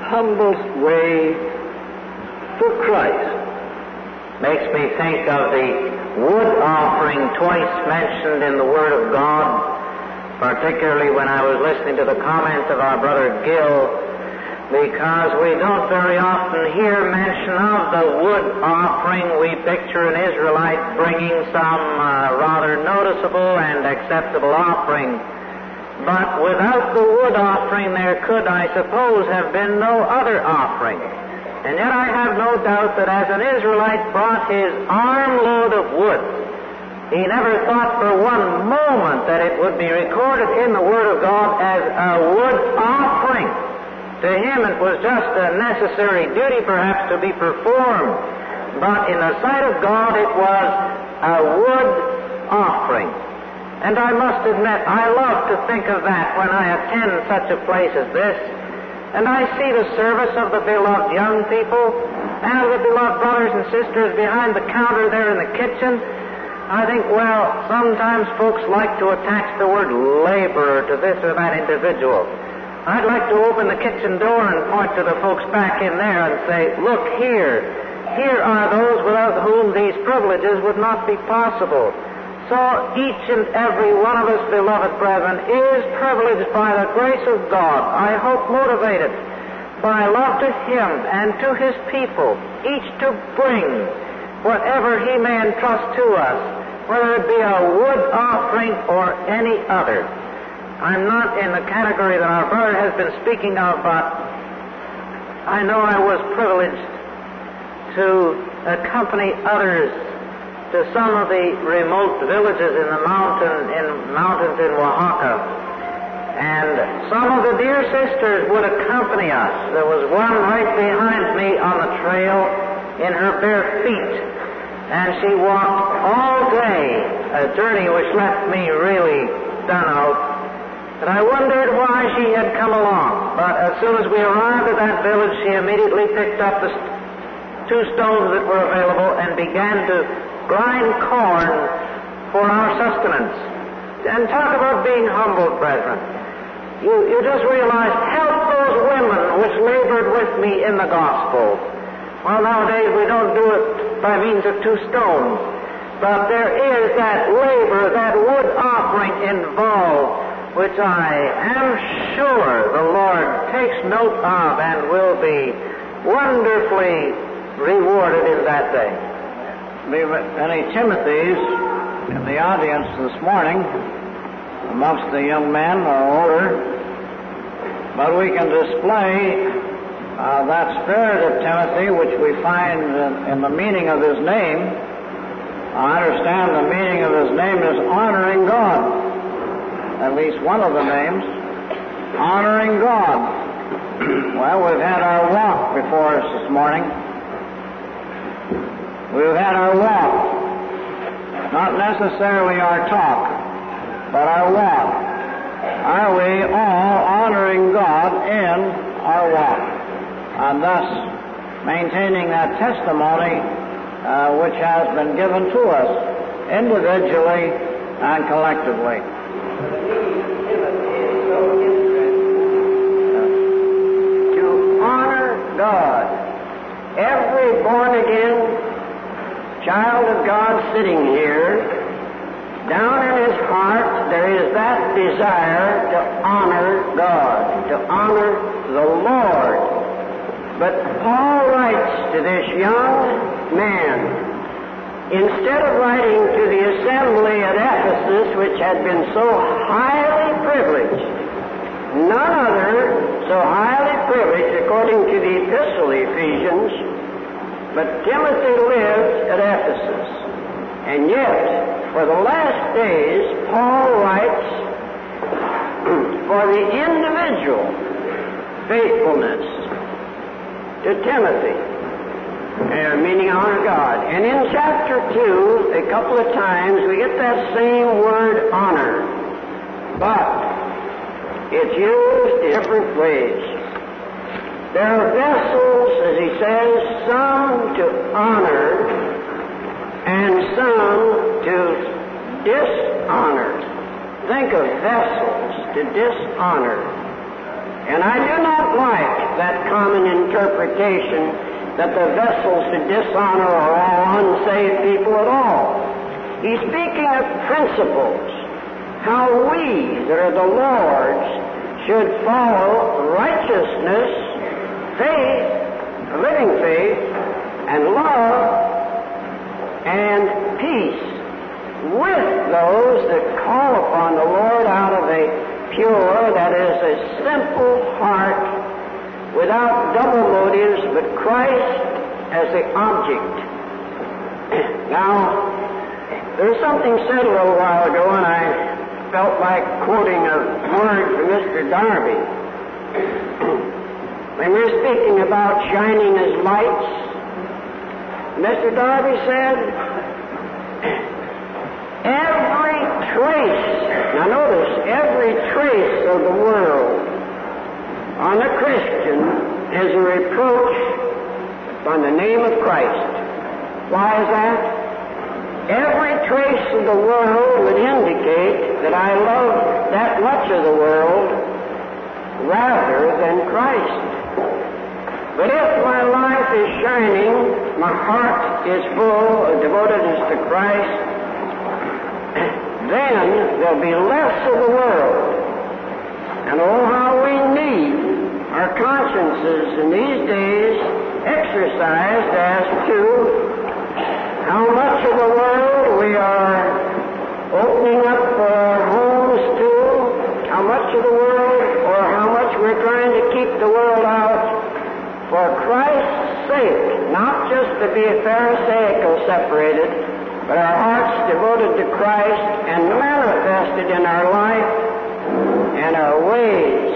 humblest way for Christ. Makes me think of the wood offering twice mentioned in the Word of God, particularly when I was listening to the comments of our brother Gill, because we don't very often hear mention of the wood offering. We picture an Israelite bringing some rather noticeable and acceptable offering. But without the wood offering, there could, I suppose, have been no other offering. And yet I have no doubt that as an Israelite brought his armload of wood, he never thought for one moment that it would be recorded in the Word of God as a wood offering. To him it was just a necessary duty perhaps to be performed, but in the sight of God it was a wood offering. And I must admit, I love to think of that when I attend such a place as this, and I see the service of the beloved young people and of the beloved brothers and sisters behind the counter there in the kitchen. I think, well, sometimes folks like to attach the word laborer to this or that individual. I'd like to open the kitchen door and point to the folks back in there and say, look here. Here are those without whom these privileges would not be possible. So each and every one of us, beloved brethren, is privileged by the grace of God, I hope motivated by love to Him and to His people, each to bring whatever He may entrust to us, whether it be a wood offering or any other. I'm not in the category that our brother has been speaking of, but I know I was privileged to accompany others to some of the remote villages in the mountains in Oaxaca. And some of the dear sisters would accompany us. There was one right behind me on the trail in her bare feet, and she walked all day, a journey which left me really done out. And I wondered why she had come along. But as soon as we arrived at that village, she immediately picked up the 2 stones that were available and began to grind corn for our sustenance. And talk about being humbled, brethren. You just realize, help those women which labored with me in the gospel. Well, nowadays we don't do it by means of 2 stones. But there is that labor, that wood offering involved, which I am sure the Lord takes note of and will be wonderfully rewarded in that day. Any Timothys in the audience this morning, amongst the young men or older, but we can display that spirit of Timothy which we find in the meaning of his name. I understand the meaning of his name is honoring God. At least one of the names, honoring God. Well, we've had our walk before us this morning. We've had our walk. Not necessarily our talk, but our walk. Are we all honoring God in our walk? And thus maintaining that testimony which has been given to us individually and collectively. To honor God. Every born-again child of God sitting here, down in his heart there is that desire to honor God, to honor the Lord. But Paul writes to this young man, instead of writing to the assembly at Ephesus, which had been so highly privileged, none other so highly privileged according to the epistle, Ephesians, but Timothy lived at Ephesus. And yet, for the last days, Paul writes for the individual faithfulness to Timothy. Meaning honor God. And in chapter 2, a couple of times, we get that same word honor. But it's used in different ways. There are vessels, as he says, some to honor and some to dishonor. Think of vessels to dishonor. And I do not like that common interpretation that the vessels to dishonor are all unsaved people at all. He's speaking of principles, how we that are the Lord's should follow righteousness, faith, living faith, and love, and peace with those that call upon the Lord out of a pure, that is, a simple heart, without double motives, but Christ as the object. Now, there was something said a little while ago, and I felt like quoting a word from Mr. Darby. When we were speaking about shining as lights, Mr. Darby said, every trace, now notice, every trace of the world on a Christian is a reproach on the name of Christ. Why is that? Every trace of the world would indicate that I love that much of the world rather than Christ. But if my life is shining, my heart is full of devotedness to Christ, then there'll be less of the world. And oh, how we need our consciences in these days exercised as to how much of the world we are opening up our homes to, how much of the world, or how much we're trying to keep the world out for Christ's sake, not just to be pharisaical separated, but our hearts devoted to Christ and manifested in our life and our ways